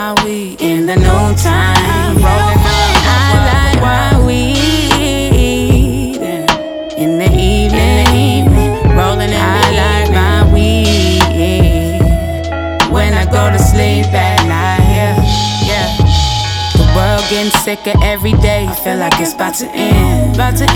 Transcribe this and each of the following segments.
my weed in the noontime. Rolling up, I like my weed in the evening. Rolling up, I like my weed when I go to sleep at night. Yeah. The world getting sicker every day. I feel like it's about to end.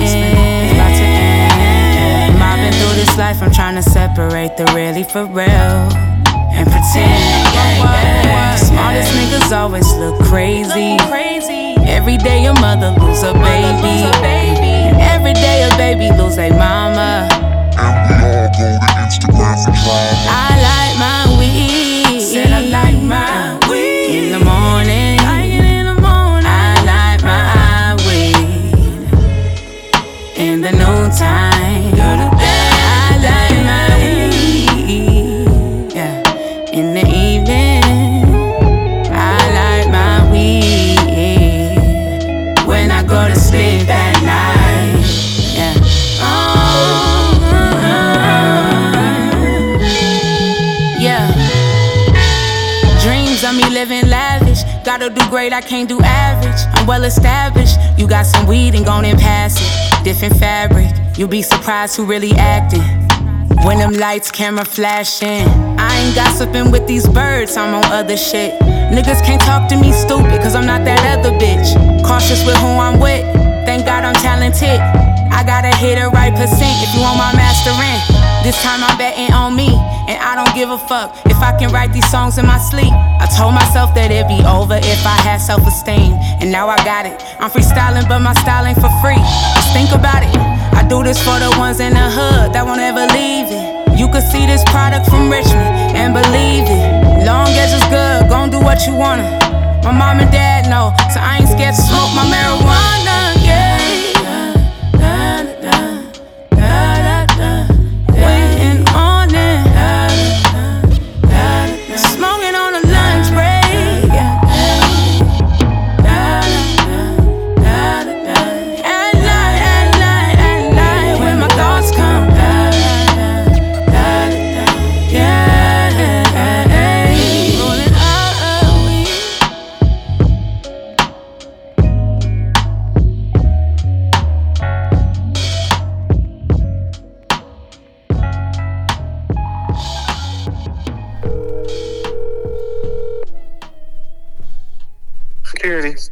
Mobbing through this life, I'm trying to separate the really for real and pretend. Smartest niggas always look crazy. Every day your mother lose a baby, and every day a baby lose a mama. And we all go to Instagram for drama. I like my weed. Said I like my weed in the morning. I like my weed in the noontime. I like my weed, yeah, in the evening. I like my weed when I go to sleep at night. Yeah. Yeah. Dreams of me living lavish. Gotta do great, I can't do average. I'm well established. You got some weed and gon' and pass it. Different fabric, you'll be surprised who really acting. When them lights, camera flashing. I ain't gossiping with these birds, I'm on other shit. Niggas can't talk to me stupid, cause I'm not that other bitch. Cautious with who I'm with, thank God I'm talented. I gotta hit the right percent if you want my mastering. This time I'm betting on me, and I don't give a fuck if I can write these songs in my sleep. I told myself that it'd be over if I had self-esteem, and now I got it. I'm freestyling, but my style ain't for free. Just think about it. I do this for the ones in the hood that won't ever leave it. You could see this product from Richmond and believe it. Long as it's good, gon' do what you wanna. My mom and dad know, so I ain't scared to smoke my marijuana. Yeah. Waiting on it. Smoking on a lunch break. At night, when my thoughts come. Rolling Security.